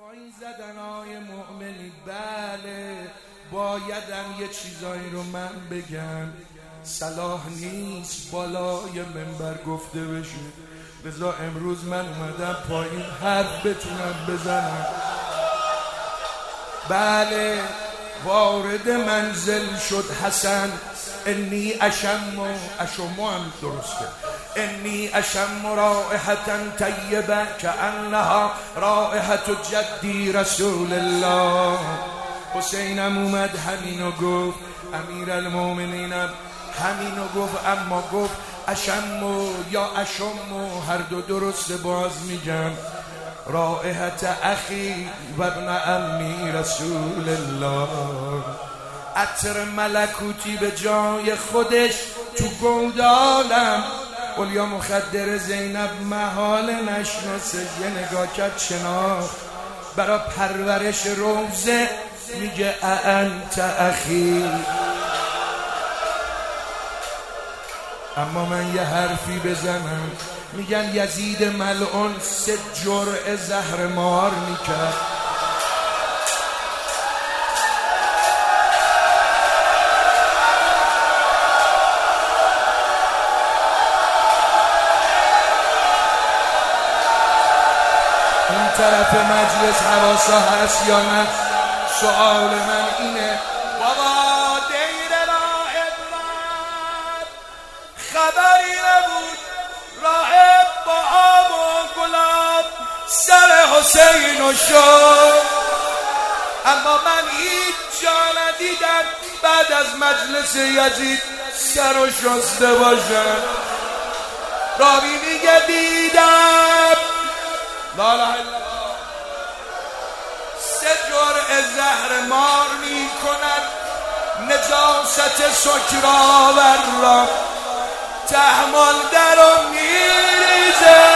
حرفایی زدن های مؤمنی، بله بایدم یه چیزایی رو من بگم، صلاح نیست بالای منبر گفته بشه، لذا امروز من اومدم پایین حرف بتونم بزنم. بله وارد منزل شد حسن، انی اشم هم درسته، انی اشم رائحة طیبه کأنها رائحة جدی رسول الله. حسینم اومد همینو گفت، امیرالمومنینم همینو گفت، اما گفت اشم یا اشم هر دو درسته، باز میگم رائحة اخی و ابن امی رسول الله. عطر ملکوتی به جای خودش تو گودالم، اولیا مخدر زینب محال نشناسه، یه نگاه کرد شناخت، برا پرورش روزه میگه انت اخی. اما من یه حرفی بزنم، میگن یزید ملعون 3 جرعه زهر مار میکرد. اون طرف مجلس حواسا هست یا نه؟ سؤال من اینه. بابا دیر راهب رفت، خبری نبود، راهب با آب و گلاب سر حسین و شد. اما من هیچ جا ندیدم بعد از مجلس یزید سر و شسته باشن. راوی میگه دیدم لا اله الا الله 3 جرعه زهر مار می کند، نجاست سکرآور را تحمل در و میریزه،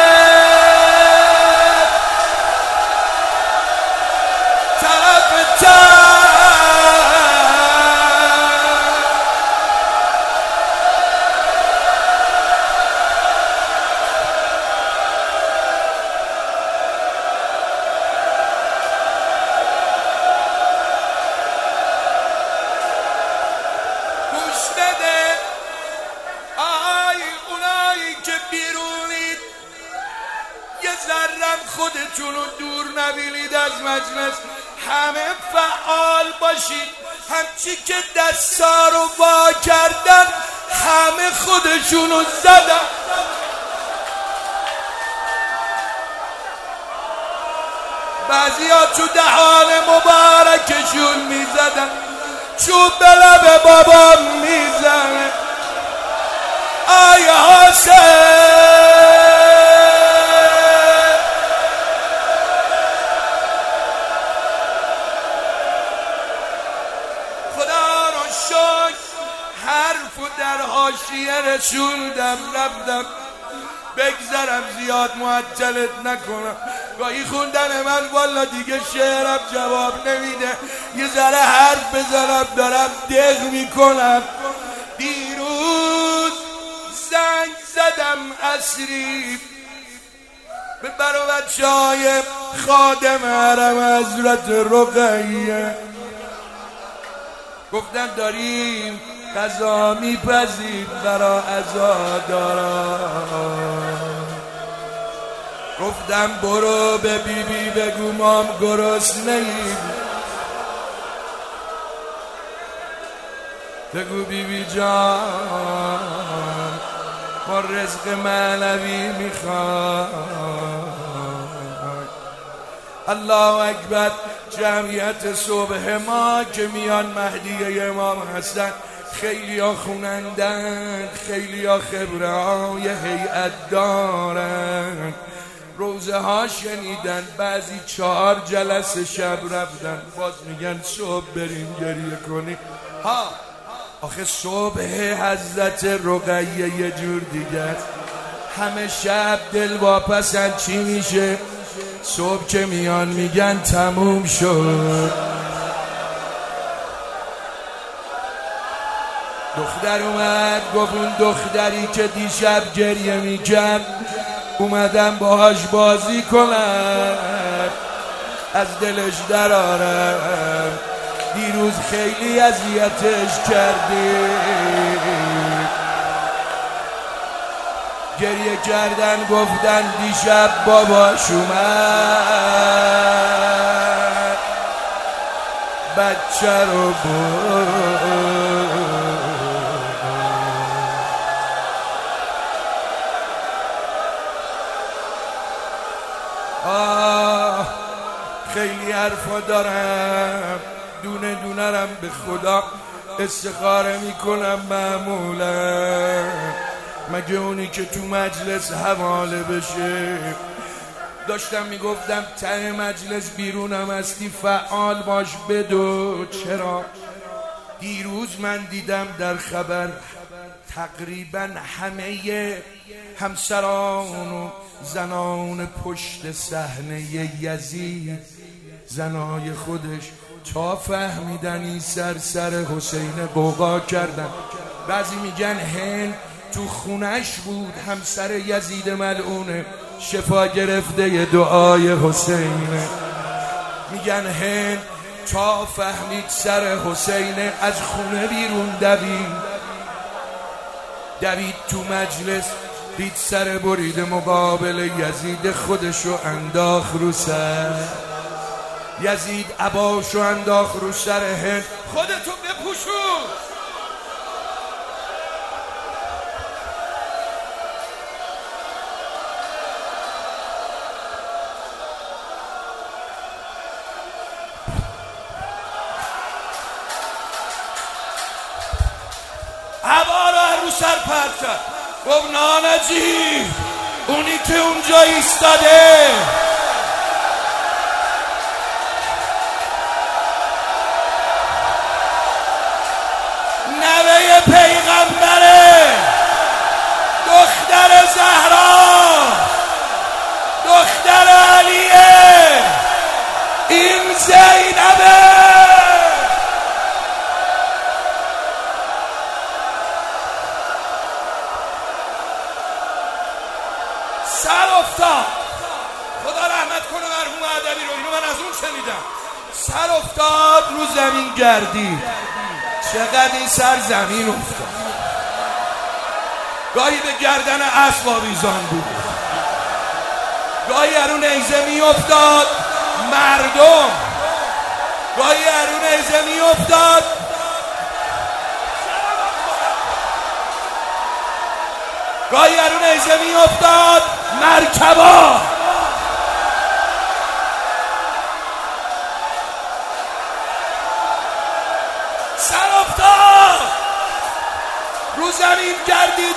طرف خودتون رو دور نبینید از مجلس، همه فعال باشید. همچی که دستا رو وا کردن همه خودشون رو زدن. بعضی ها تو دهان مبارکشون میزدن، چوب به لب بابا میزنه. آیا حسین حرف و در حاشیه رسوندم، رفتم بگذرم زیاد معطلت نکنم. گاهی خوندن من والا دیگه شعرم جواب نمیده، یه ذره حرف بزنم دارم دق میکنم. دیروز زنگ زدم عصری به برا بچه‌های خادم حرم حضرت رقیه، گفتن داریم قضا میپزید برا عزاداران. گفتم برو به بیبی بگو مام گرسنه‌ایم، بگو بیبی جان ما رزق معنوی میخوام. الله اکبر. جمعیت صبح ما که میان مهدی امام حسن، خیلی ها خونندن، خیلی ها خبره های هیئت دارن، روزه ها شنیدن، بعضی 4 جلسه شب رفتن، باز میگن صبح بریم گریه کنیم. ها آخه صبح حضرت رقیه یه جور دیگه است. همه شب دل واپسن چی میشه؟ صبح که میان میگن تموم شد. دختر اومد گفت اون دختری که دیشب گریه میکرد اومدم باهاش بازی کنم. از دلش درارم. دیروز خیلی اذیتش کردی، گریه کردن گفتن دیشب باباش اومد بچه رو برد. خیلی حرفا دارم، دونه دونه رم به خدا استخاره میکنم معمولا. مگه اونی که تو مجلس حواله بشه؟ داشتم میگفتم ته مجلس بیرونم هستی فعال باش بدو. چرا؟ دیروز من دیدم در خبر تقریبا همه همسران و زنان پشت صحنه یزید، زنای خودش تا فهمیدن این سر حسین بوقا کردن. بعضی میگن هند تو خونش بود، همسر یزید ملعونه شفا گرفته دعای حسینه. میگن هند تا فهمید سر حسینه از خونه بیرون دوید تو مجلس، دید سر برید مقابل یزید خودشو انداخ رو سر. یزید عباشو انداخ رو سر هند. خودتو بپوشون. عبا رو سر پرت کرد، گفت نانجی اونی که اونجا ایستاده نوه پیغمبره، دختر زهرا، دختر علیه، این زینبه. سر افتاد، خدا رحمت کنه مرحوم ادبی رو، اینو من از اون شنیدم. سر افتاد رو زمین گردید. چقدر این سر زمین افتاد. گاهی به گردن اسب آویزان بود، گاهی ارون نیزه می افتاد مردم، گاهی ارون نیزه می افتاد گاهی ارون نیزه می افتاد مرکبا. سر افتاد رو زمین گردید.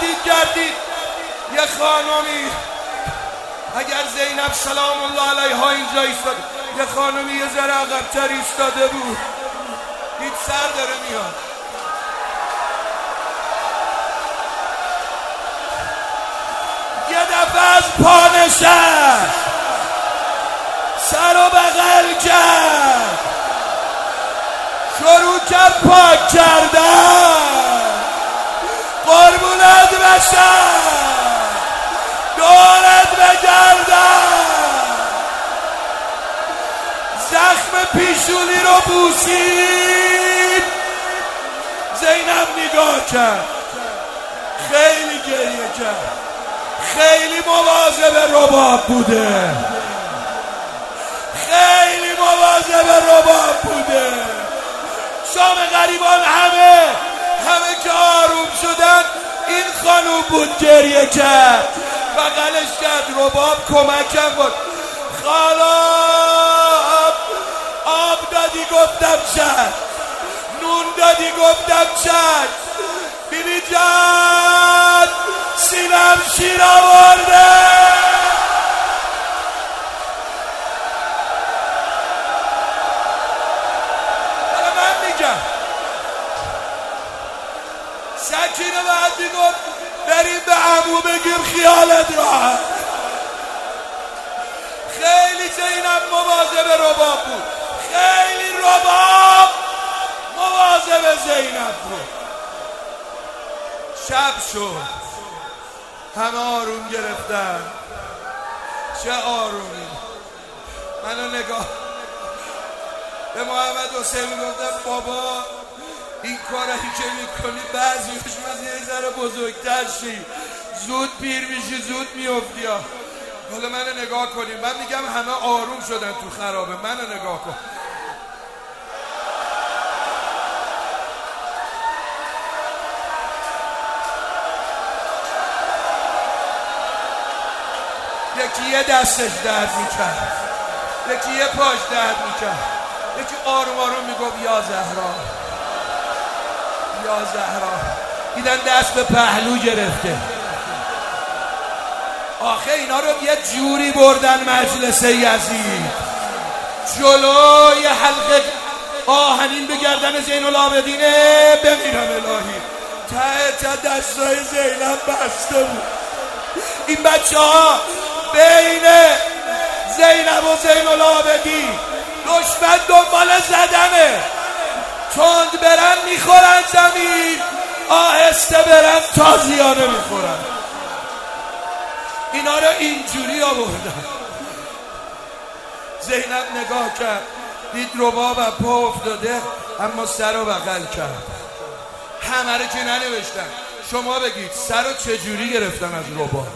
یه خانمی، اگر زینب سلام الله علیها اینجا ایستاد، یه خانمی یه ذره عقب‌تر ایستاده بود، دید سر داره میاد. یه دفعه از پا نشست، سر و بغل کرد، شروع کرد پاک کردن. قربونت بشم، دورت بگردم. زخم پیشونی رو بوسید. زینب نگاه کرد، خیلی گریه کرد، خیلی مواظب رباب بوده، خیلی مواظب رباب بوده. شام غریبان همه که آروم شدن، این خانوم بود گریه کرد، بغلش کرد. رباب کمکم بود. خالا آب دادی گفتم چشم، نون دادی گفتم چشم، بیبی جان سینم شیر آورده. حالا من میگم سکینه باید میگفت بریم به عمو بگیم خیالت راحت. خیلی زینب مواظب رباب بود، خیلی رباب مواظب زینب بود. شب شد، همه آروم گرفتن. چه آرومی. منو نگاه به محمد حسین میگفتم بابا این کاری که میکنی بعضیش باز یه ذره بزرگتر شی، زود پیر میشی زود میافتی. حالا منو نگاه کنیم. من میگم همه آروم شدن تو خرابه، منو نگاه کن. یکی یه دستش درد میکرد، یکی یه پاش درد میکرد، یکی آروم آروم میگفت یا زهرا یا زهرا. دیدن دست به پهلو گرفته. آخه اینا رو یه جوری بردن مجلس یزید جلوی حلقه آهنین به گردن زین العابدین بمیرم الهی. ته دستای زینب بسته بود. این بچه ها بین زینب و زین العابدین دشمن دنبال زدنه. تند برن میخورن زمین، آهسته برن تازیانه میخورن. اینا رو اینجوری آوردن. زینب نگاه کرد دید رباب از پا افتاده اما سر رو بغل کرد. همه رو که ننوشتن. شما بگید سر رو چجوری گرفتن از رباب؟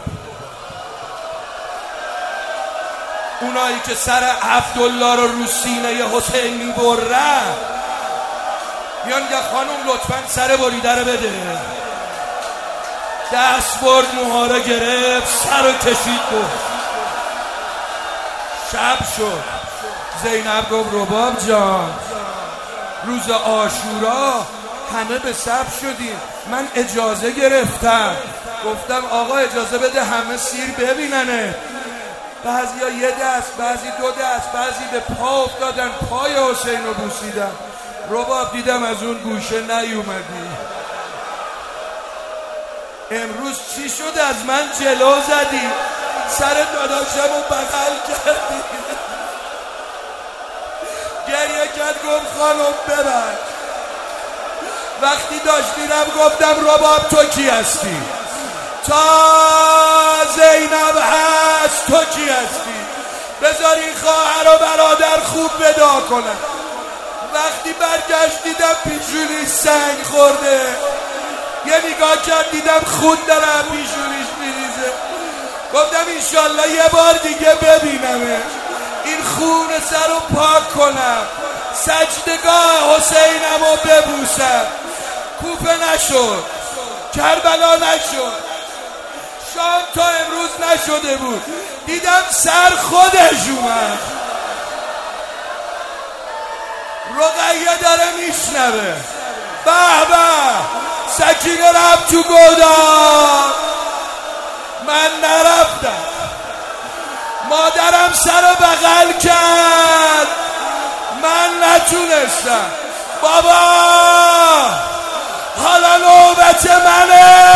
اونایی که سر عبدالله رو سینه حسین میبرن میان که خانم لطفاً سر بریده رو بده. دست برد موها رو گرفت سر رو کشید بود. شب شد. زینب گفت رباب جان روز عاشورا همه به سب شدیم، من اجازه گرفتم. گفتم آقا اجازه بده همه سیر ببیننه. بعضی ها یه دست، بعضی دو دست، بعضی به پا افتادن پای حسین رو بوسیدن. رباب دیدم از اون گوشه نیومدی. امروز چی شد از من جلو زدی؟ سر داداشم رو بغل کردی. گریه کرد گفت خانم ببر. وقتی داشت دیدم گفتم رباب تو کی هستی؟ تا زینب هست تو کی هستی؟ بذار این خواهر و برادر خوب ودا کنن. وقتی برگشت دیدم پیشونیش سنگ خورده. یه نگاه کرد دیدم خون داره پیشونیش میریزه. گفتم انشالله یه بار دیگه ببینمش، این خون سر رو پاک کنم، سجدگاه حسینم رو ببوسم. کوفه نشد، کربلا نشد، شام تا امروز نشده بود. دیدم سر خودش اومد. رقیه داره میشنوه. به به سکینه رفت تو گودام، من نرفتم. مادرم سر رو بغل کرد، من نتونستم. بابا حالا نوبت منه.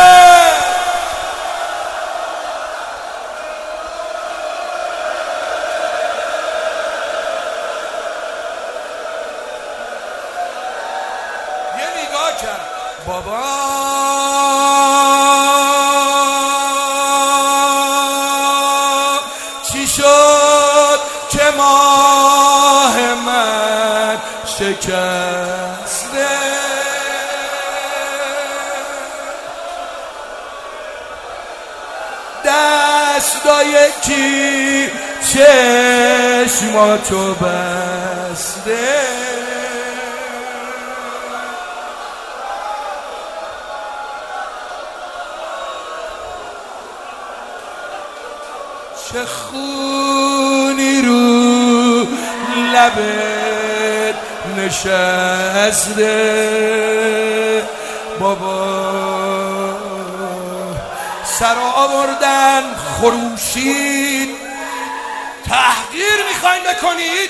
یه نگاه کرد بابا چی شد که ماه من شکسته؟ دستای کی چشماتو بسته؟ چه خونی رو لبت نشسته؟ بابا سر آوردن خروشید. تحقیر میخواین بکنید؟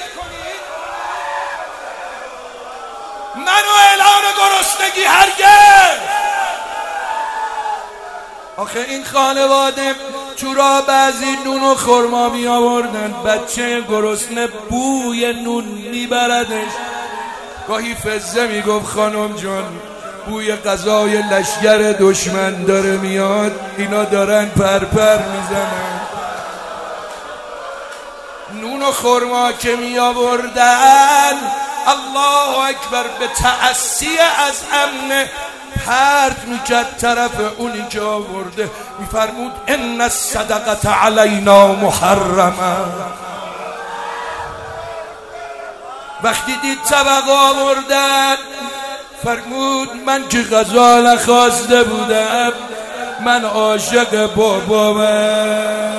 منو اعلان گرسنگی هرگز. آخه این خانواده تو را بعضی نون و خرما می آوردن، بچه گرسنه بوی نون میبردش. گاهی فزه میگفت خانم جان بوی غذای لشگر دشمن داره میاد، اینا دارن پرپر میزنن. نون و خرما که می آوردن، الله اکبر، به تأسی از امن پرت میکرد طرف اونی که آورده، میفرمود ان الصدقه علینا محرمه. وقتی دید طبق آوردن فرمود من که غذا نخواسته بودم، من عاشق بابامم.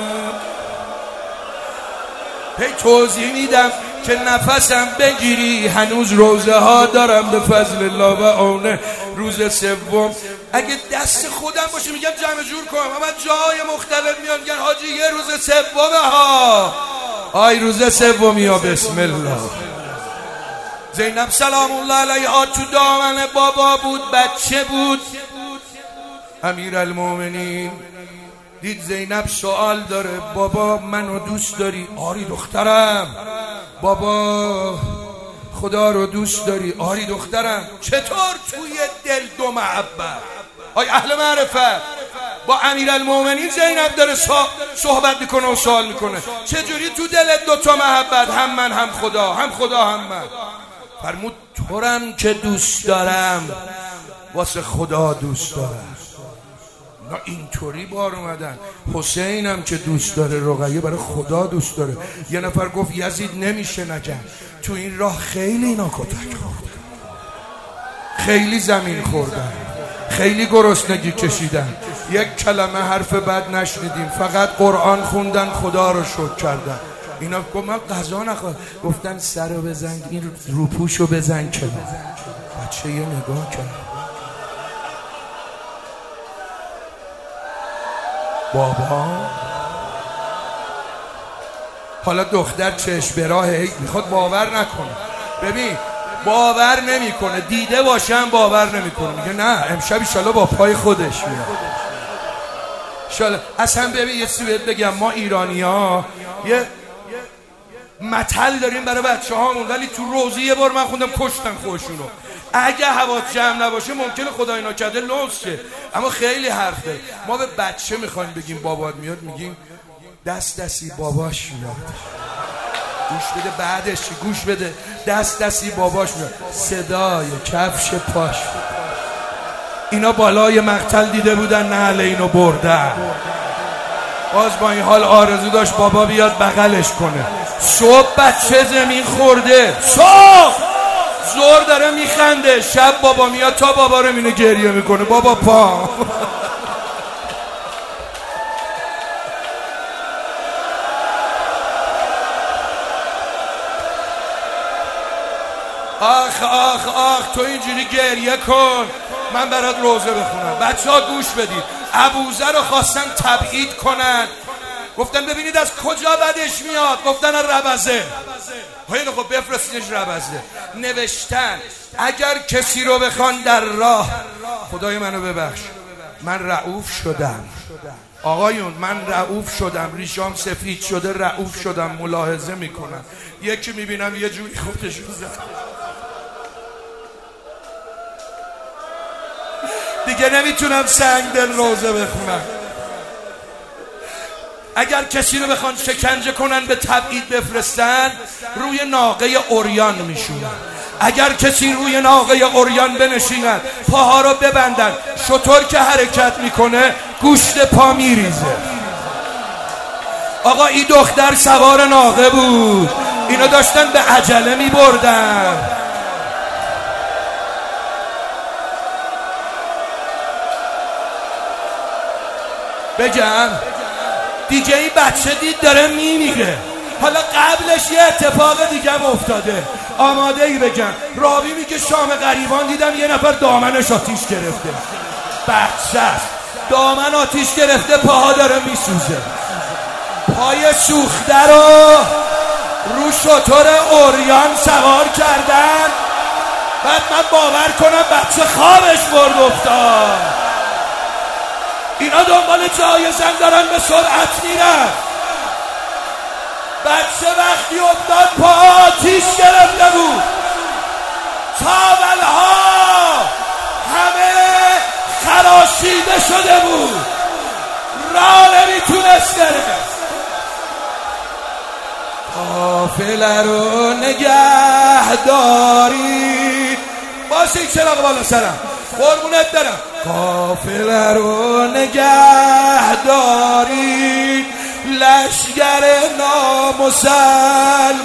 هی توضیح میدم که نفسم بگیری، هنوز روزه ها دارم به فضل الله و اونه. روز سوم اگه دست خودم باشه میگم جمع جور کنم، اما جای مختلف میان میگن حاجی یه روز سومه ها. آی روز سومی ها، بسم الله. زینب سلام الله علیها تو دامن بابا بود، بچه بود. امیرالمومنین دید زینب سوال داره، بابا منو دوست داری؟ آری دخترم. بابا خدا رو دوست داری؟ آری دخترم. چطور توی دل دو محبت؟ آی اهل معرفت، با امیرالمومنین زینب داره صحبت میکنه و سوال میکنه، چجوری تو دلت دو تا محبت؟ هم من هم خدا، هم خدا هم من. فرمود تورم که دوست دارم واسه خدا دوست دارم. نه اینطوری بار اومدن. حسینم که دوست داره رقیه برای خدا دوست داره. یه نفر گفت یزید نمیشه نگم، تو این راه خیلی اینا کتک خوردن، خیلی زمین خوردن، خیلی گرسنگی کشیدن، یک کلمه حرف بد نشنیدیم، فقط قرآن خوندن، خدا رو شکر کردن. اینا گفت من غذا نخواد، گفتن سر رو بزن، این روپوش رو بزن کنار. بچه یه نگاه کرد، بابا. حالا دختر چشم به راه میخواد باور نکنه. ببین باور نمیکنه، دیده باشم باور نمیکنه، میگه نه امشب ایشالا با پای خودش میاد ایشالا. اصلا ببین یه چیزی بهت بگم، ما ایرانی ها یه متل داریم برای بچه هامون، ولی تو روزی یه بار من خوندم کشتن خودشونو. اگه حواس جمع نباشه ممکنه خدای ناکرده لوس شه، اما خیلی حرف داره. ما به بچه میخوایم بگیم بابات میاد، میگیم دست دستی باباش میاد. گوش بده بعدش چی؟ گوش بده دست دستی باباش میاد، صدای کفش پاش. اینا بالای مقتل دیده بودن، نه اینو بردن. باز با این حال آرزو داشت بابا بیاد بغلش کنه. صبح بچه زمین خورده، صبح زور داره میخنده، شب بابا میاد تا بابا رو مینه گریه میکنه، بابا پا. آخ آخ آخ تو اینجوری گریه کن، من برات روزه بخونم. بچه ها گوش بدید، ابوذر رو خواستن تبعید کنن، گفتن ببینید از کجا بدش میاد، گفتن ربزه. خیلی خب بفرستینش ربزه. نوشتن اگر کسی رو بخوان در راه، خدای منو ببخش من رعوف شدم آقایون، من رعوف شدم، ریشام سفید شده، رعوف شدم، ملاحظه میکنم یکی میبینم یه جوری خودش زد، دیگه نمیتونم سنگ دل روزه بخونم. اگر کسی رو بخوان شکنجه کنن به تبعید بفرستن، روی ناقه عریان میشونن. اگر کسی روی ناقه عریان بنشیند، پاها رو ببندن، شطور که حرکت میکنه گوشت پا میریزه. آقا این دختر سوار ناقه بود، اینا داشتن به عجله میبردن. بگم دیگه این بچه دید داره میمیره. حالا قبلش یه اتفاق دیگه افتاده، آماده ای بگم. راوی میگه شام غریبان دیدم یه نفر دامنش آتیش گرفته، بچه دامن آتیش گرفته، پاها داره میسوزه، پای سوخته رو شتر عریان سوار کردن. بعد من باور کنم بچه خوابش برد افتاد. اینا دنبال جای زن دارن به سرعت میرن. بچه وقتی افتاد پا آتیش گرفته بود، تاولها همه خراشیده شده بود، راه نمیتونست بره. قافله رو نگه داری. باشه این چراغ بالا سرم قربونت برم. قافله رو نگه داری لشگر نامسلمونا.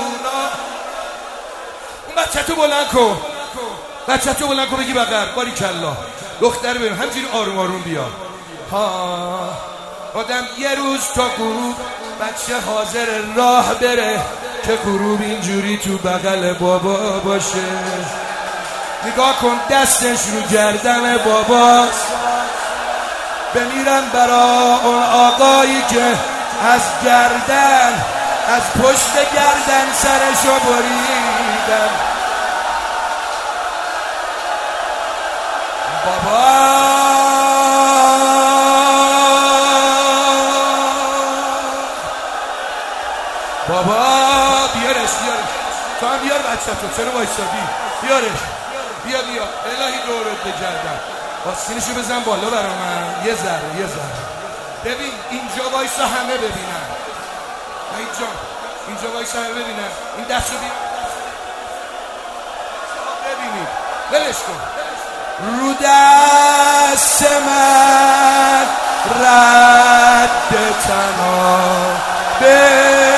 اون بچه تو بلند کن، بچه تو بلند کن بگی بقر. باریکلا دختر ببین همچین آروم آروم بیا. ها آدم یه روز تا غروب بچه حاضر راه بره که غروب اینجوری تو بغل بابا باشه. نگاه کن دستش رو گردن باباست. بمیرن برا اون آقایی که از گردن از پشت گردن سرشو بریدن. بابا بیارش تو هم بیار بچه تو. چرا وایستادی؟ بیارش بیا الهی دورت بگردم. آستینشو بزن بالا برا من یه ذره. ببین اینجا وایسا همه ببینن. اینجا وایسا همه ببینن. این دستو بیا ببینید. ولش کن. رو دست من رد تنابه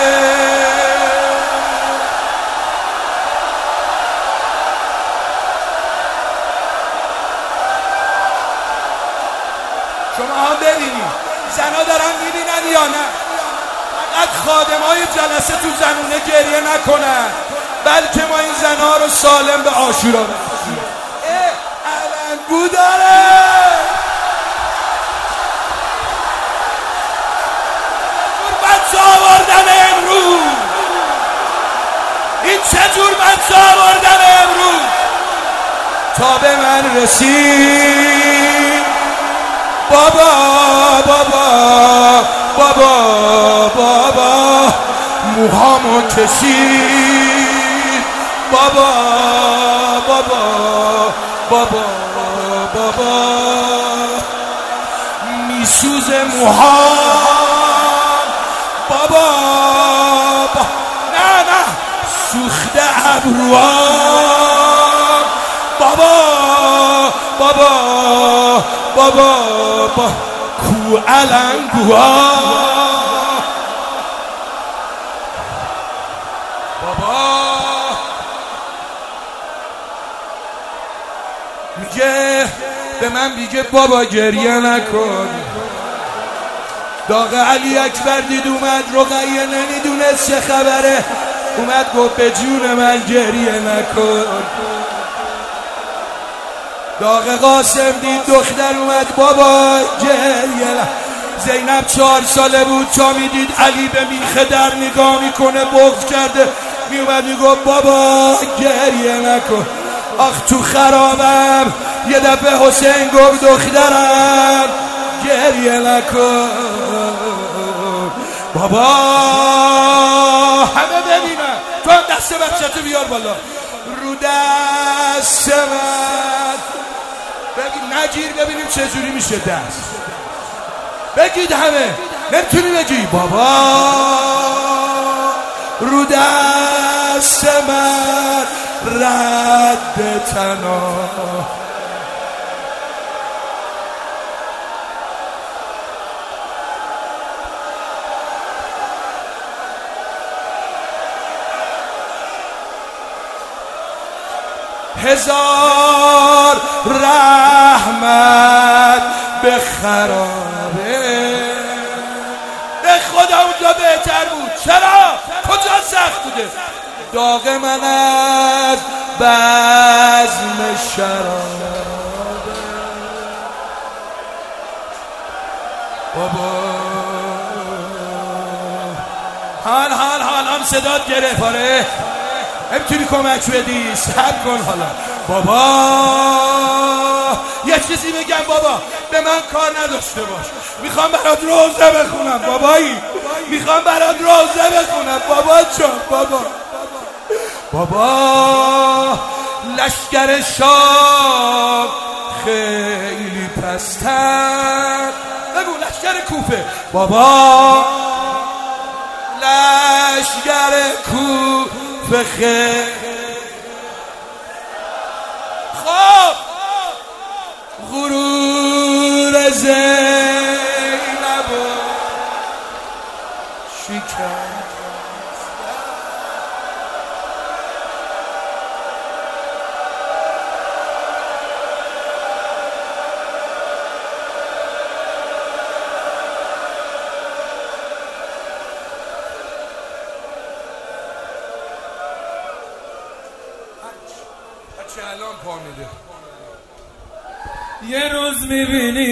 شما هم ببینید زنا دارن میبینن یا نه. فقط خادمای جلسه تو زنونه گریه نکنن بلکه ما این زنها رو سالم به عاشورا برسونیم. علنگو داره بچه آوردن امروز. این چجور بچه آوردن امروز تا به من رسید. بابا موهامو کشید. بابا میسوزه موهام. بابا نه سوخته ابروام. بابا کو علنگوها. بابا میگه به من میگه بابا گریه نکن. داغ علی اکبر دید اومد رقیه نمیدونست چه خبره اومد گفت به جون من گریه نکن. داغ قاسم دید دختر اومد بابا گریه نکن. زینب 4 ساله بود تا میدید علی به میخه در نگاه میکنه بغض کرده میومد میگفت بابا گریه نکن. آخ تو خرابم یه دفعه حسین گفت دخترم گریه نکن. بابا همه ببینن. تو هم دست بچه تو بیار بالا. رو دست من بگید نگیر ببینیم چجوری میشه دست. بگید همه نمیتونی بگی. بابا رو دست من رد تنا. هزار رحمت به خرابه. به خدا اونجا بهتر بود. چرا؟ کجا سخت بوده؟ داغ من از بزم شرابه. بابا حال صدات گرفت. آره نمیتونی کمک بدی صبر کن حالا. بابا یه چیزی بگم بابا به من کار نداشته باش. میخوام برات روزه بخونم بابایی. میخوام برات روزه بخونم بابا جان. بابا لشگر شام خیلی پستر. بگو لشگر کوفه. بابا لشگر کوفه خیر. خب غرور زینب و شکست چه الان پا میده. یه روز میبینی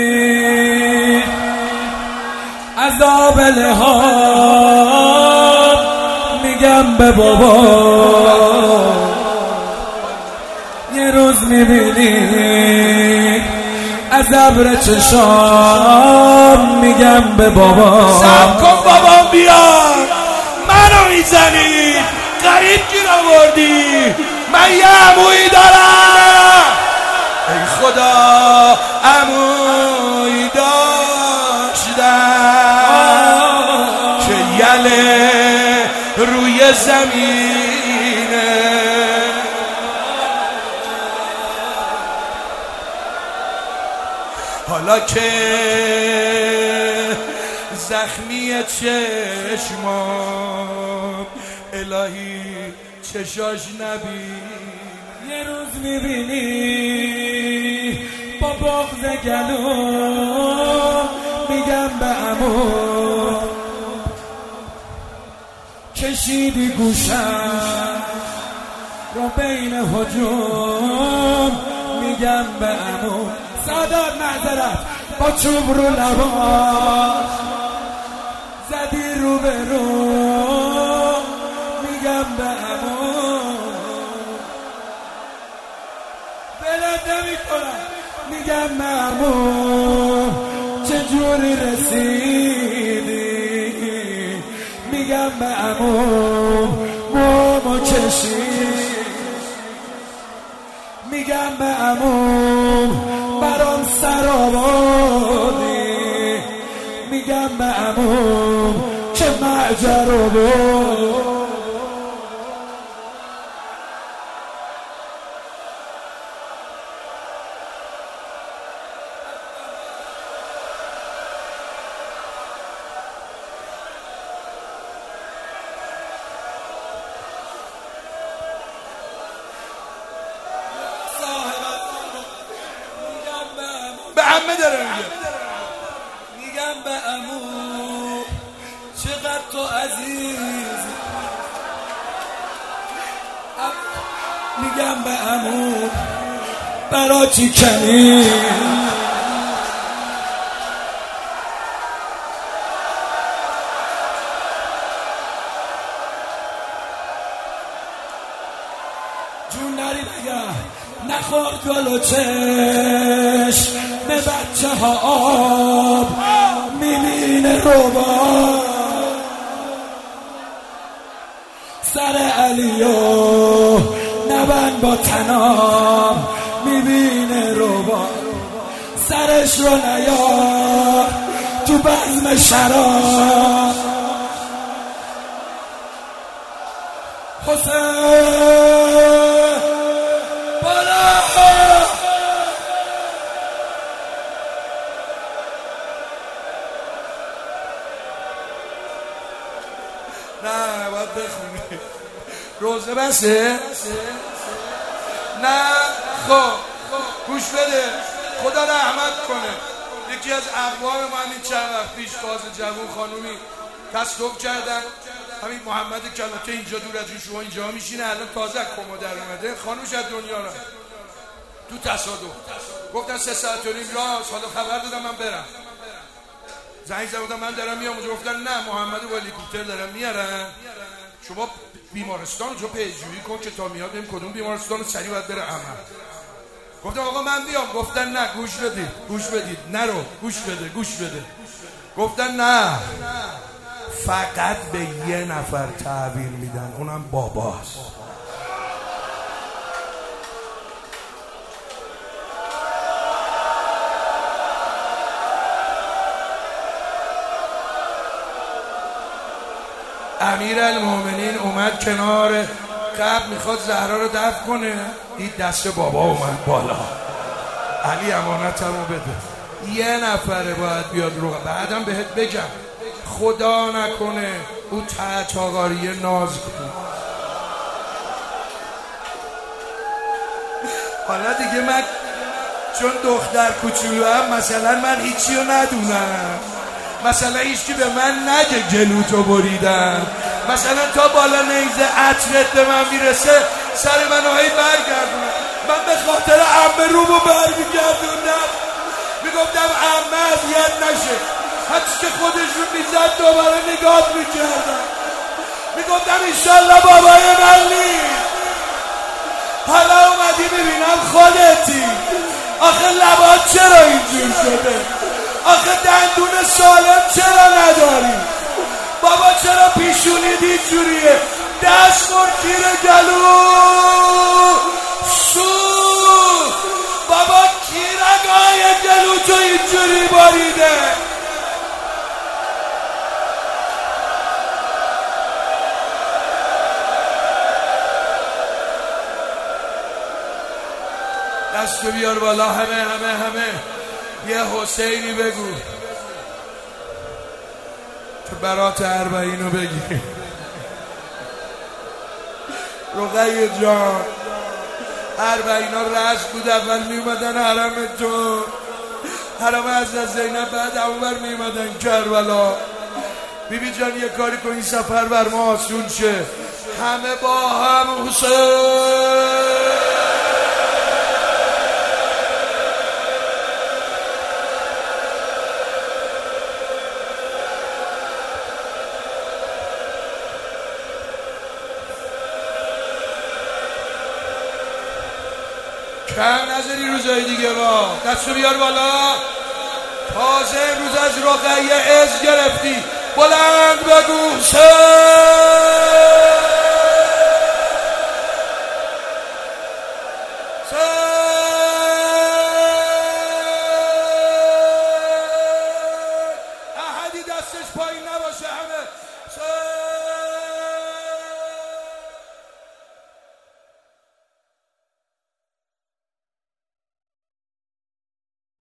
عذاب لحاب، میگم به بابا. یه روز میبینی از ابر چشام، میگم به بابا. سب کن بابام بیاد، منو میزنی، غریب گیر آوردی، من یه عمویی دارم. ای خدا عمویی داشتم که یله روی زمینه. حالا که زخمی چشمام الهی چشاش نبین. یه روز میبینی با بغض گلو، میگم به عمو. کشیدی گوشم رو بین هجوم، میگم به عمو. سادات معذرت با چوب رو لباش زدی رو به رو، میگم به عمو. بلد نمی کنم، میگم به عمو. چجوری رسیدی، میگم به عمو. مومو کشید، میگم به عمو. برام سر آوردی، میگم به عمو. که معجر بود. به عمه داره میگه، میگم به عمو. چقدر تو عزیز، میگم به عمو. برا چی کنی، جون نری بگم نخور گل و چشم بچه ها آب میبینه روبا. سر علیو نبند با تنام، میبینه روبا. سرش رو نیار تو بزم شراب. حسین نه باید بخونی. روزه بسه؟ نه خب گوش بده، خدا رحمت کنه. یکی از اقوام من این چند وقت پیش تازه جوون خانومی تصادف کردن. همین محمد کلاته اینجا دور از شما اینجا میشینه، الان تازه کما در اومده. خانومش از دنیا رفت تو تصادف. گفتن 3 ساعت و نیم راه، حالا خبر دادم من برم. زنگ زدم من دارم میام اونجا. گفتن نه محمد با هلیکوپتر دارن میارن، شما بیمارستان رو پیگیری کن که تا میاد ببین کدوم بیمارستان رو سریع باید بره عمل. گفتم آقا من بیام. گفتن نه گوش بدید نرو، گوش بده. گفتن نه فقط به یه نفر تحویل میدن، اونم باباست. امیرالمومنین اومد کنار قبر میخواد زهرا رو دفن کنه، دید دست بابا اومد بالا. علی امانتمو بده، یه نفره باید بیاد رو. بعدم بهت بگم خدا نکنه او تاقاری ناز کنه. حالا دیگه من چون دختر کوچولو هم مثلا من هیچی رو ندونم، مثلا هیچکی به من نگه گلوتو بریدم، مثلا تا بالا نیزه عطرت به من میرسه سر من هایی برگردونم. من به خاطر عمه رومو برمیگردوندم، میگفتم عمه اذیت نشه، حتی که خودش رو میزد دوباره نگاه میکردم، میگفتم ایشالله بابای من نیست. حالا اومدی ببینم خودتی. آخه لبات چرا اینجور شده؟ آخه دندون سالم چرا نداری؟ بابا چرا پیشونید اینجوریه؟ دست مرگیر گلو شو. بابا کی رگای گلو تو اینجوری باریده؟ دستو بیار بالا همه یه حسینی بگو که برات 40 رو بگی. رقیه جان 40 رشت بود، اول میومدن حرم تو، حرم حضرت زینب، بعد اونور میومدن کربلا. بیبی جان یه کاری کن این سفر بر ما آسون شه، همه با هم حسین. کم نذاری روزای دیگه با دستو بیار بالا. تازه امروز از رقیه عز گرفتی، بلند بگو حسین.